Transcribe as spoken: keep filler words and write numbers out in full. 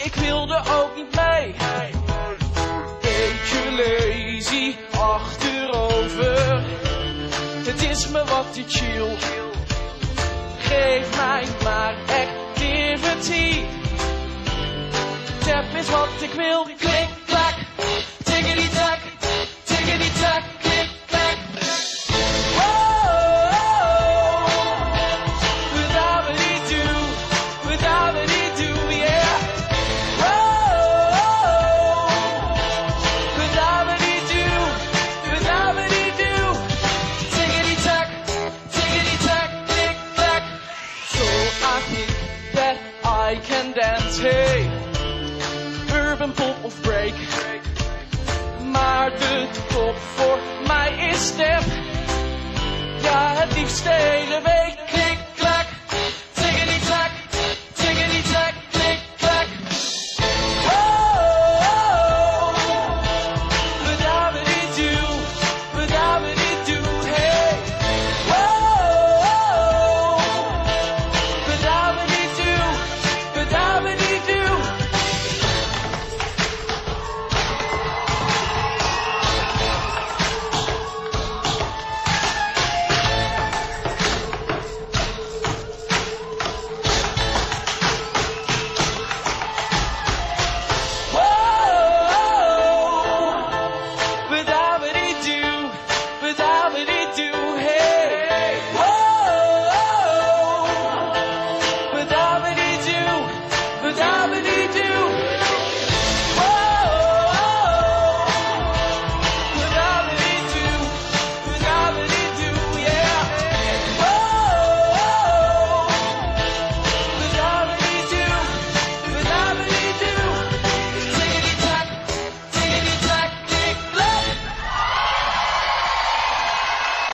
ik wilde ook niet mee. Beetje lazy, achterover. Het is me wat te chill. Geef mij maar activity. Tap is wat ik wil. Klik, klak, tiggity tak, tiggity tak, klik, klak. I can dance, hey, urban pop of break. Maar de top voor mij is step. Ja, het liefst stelen.